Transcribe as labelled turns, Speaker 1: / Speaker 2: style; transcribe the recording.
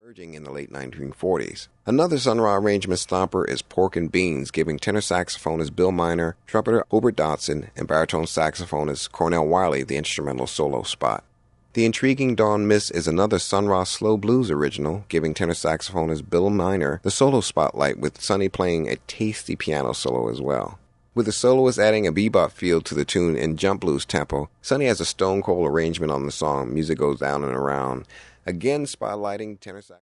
Speaker 1: emerging in the late 1940s. Another Sun Ra arrangement stomper is Pork and Beans, giving tenor saxophonist Bill Miner, trumpeter Hobart Dodson, and baritone saxophonist Cornell Wiley the instrumental solo spot. The intriguing Dawn Miss is another Sun Ra slow blues original, giving tenor saxophonist Bill Miner the solo spotlight, with Sonny playing a tasty piano solo as well. With the soloist adding a bebop feel to the tune and jump blues tempo, Sonny has a stone cold arrangement on the song Music Goes Down and Around, again spotlighting tenor saxophone.